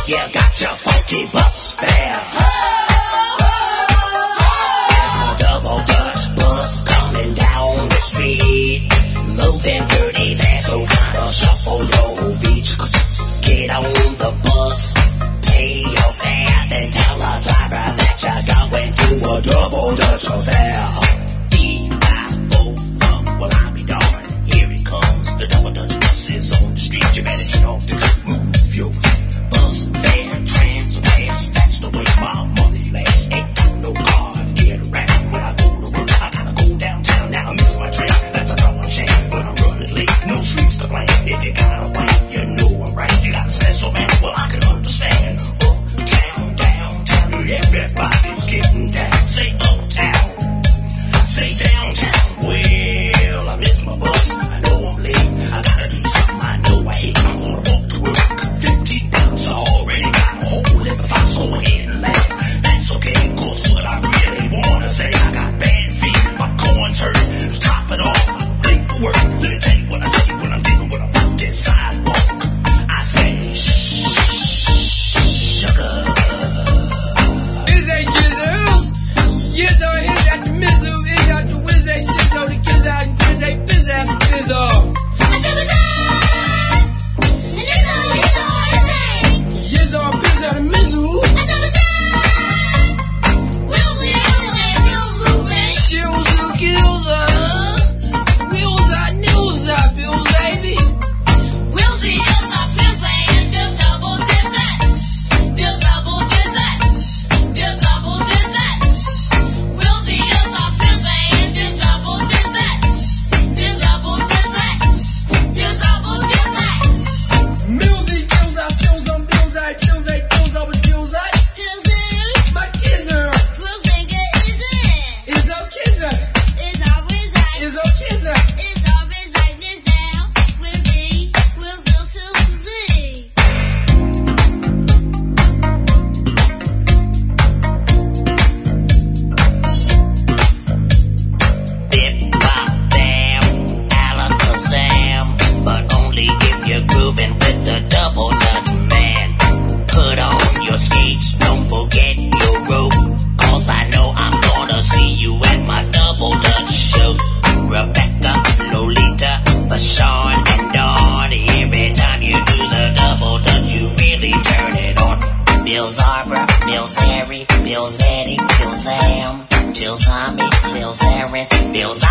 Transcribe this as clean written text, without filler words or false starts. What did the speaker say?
You got your funky bus fare. There's a double Dutch bus coming down the street, moving dirty, that's so kinda shuffle your feet. Get on the bus, pay your fare, then tell the driver that you're going to a double Dutch affair. Well, I'll be darned. Here it comes. The double Dutch bus is on the street. You better get off the curb. Move your bus fare, Transwest. That's the way my money lasts. Ain't got no car to get around. When I go to work, I gotta go downtown. Now I miss my train. That's a darn shame. When I'm running late, no streets to blame. If you got a way, you know I'm right. You got a special man. Well, I can understand. Uptown, downtown, everybody's getting down. Say uptown, say downtown. Well, I miss my bus. I know I'm late. I gotta do something I know I hate. I'm gonna walk to work. $50 I already got a hole in the fox. Go ahead and laugh. That's okay, cause what I really wanna say, I got bad feet. My corn's hurt. To top it off, I'm late for work. Let me tell you what I say when I'm dealing with a broken sidewalk. I say, sugar. Is that jizzles? Yes, or is that the mizzle? Is that the whiz? So the kids out and kids ain't biz ass biz off. Yes, or biz out the mizzle. Shills or gills wheels out, nils out, bills, baby. Wilsy is a busy and there's double digits. There's double digits. There's double digits. Wilsy is a busy and there's double digits. There's double digits. There's double digits. Millsy kills out, skills on bills out, kills out, kills over kills out. Wilsy, My kids are Wilsy is in. is up kids are It's always like. is up kids are. It's always like this now. Wilsy, Wilsy. Bip, bop, bam, alakazam. But only if you're grooving with the double Dutch man. Put on your skates, don't forget your rope. Cause I know I'm gonna see you at my double Dutch show. Rebecca, Lolita, Fashawn, and Dawn. Every time you do the double Dutch, you really turn it on. Bill's Arbor, Bill's Harry, Bill's Eddie, Bill's Sam, Bill's Tommy, Bill's Aaron, Bill's